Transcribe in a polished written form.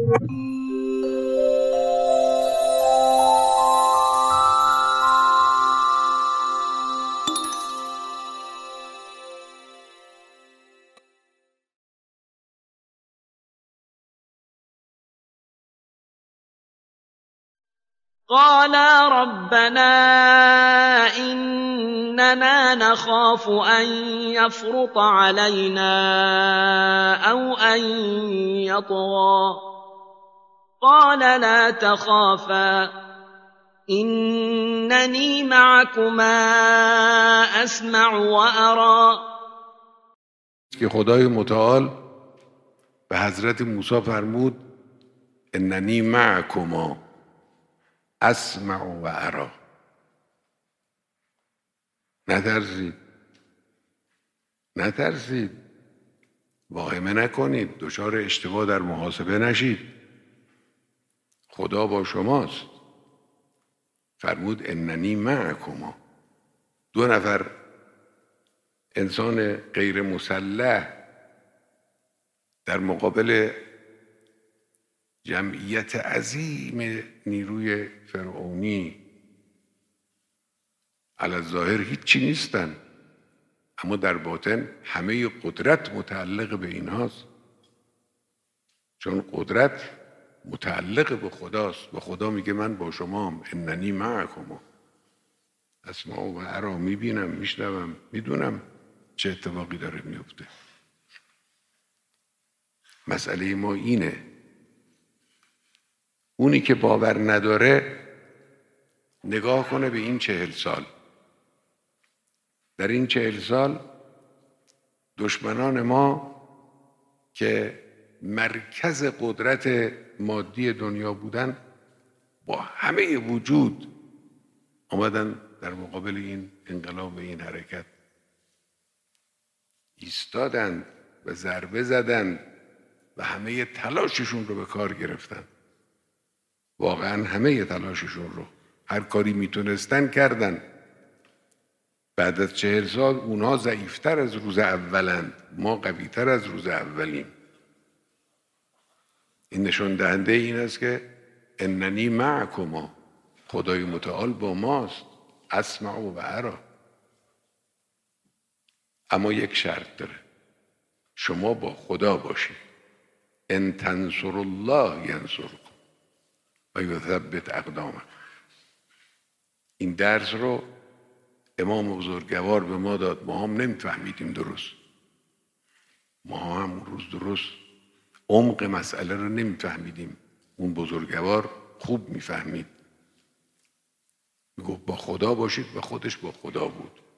قالا ربنا إننا نخاف أن يفرط علينا أو أن يطغى قال لا تخافا إنني معكما أسمع وأرى. که خدای متعال به حضرت موسی فرمود اننی معکما اسمع و ارا. نترسید، واهمه نکنید، دچار اشتباه در محاسبه نشید، خدا با شماست. فرمود اننی معکما. 2 نفر انسان غیر مسلح در مقابل جمعیت عظیم نیروی فرعونی علی الظاهر هیچی نیستن، اما در باطن همه قدرت متعلق به اینهاست، چون قدرت متعلق به خداست و خدا میگه من با شمام، اننی معکما اسمع و ارا، میبینم، میشنوم، میدونم چه اتفاقی داره میفته. مسئله ما اینه، اونی که باور نداره نگاه کنه به این 40 سال. در این 40 سال دشمنان ما که مرکز قدرت مادی دنیا بودن با همه وجود آمدن در مقابل این انقلاب و این حرکت ایستادند و ضربه زدند و همه تلاششون رو به کار گرفتن. واقعا همه تلاششون رو، هر کاری میتونستن کردن. بعد از 40 سال اونها ضعیفتر از روز اولند، ما قویتر از روز اولیم. این نشان دهنده این است که اننی معکما، خدای متعال با ماست، اسمع و ارا. اما یک شرط داره، شما با خدا باشید. ان تنصر الله ینصرکم و یثبت اقدامکم. این درس رو امام بزرگوار به ما داد، ما هم نمیفهمیدیم درست، ما هم روز درست عمق مسئله رو نمیفهمیدیم. اون بزرگوار خوب میفهمید، میگفت با خدا باشید و خودش با خدا بود.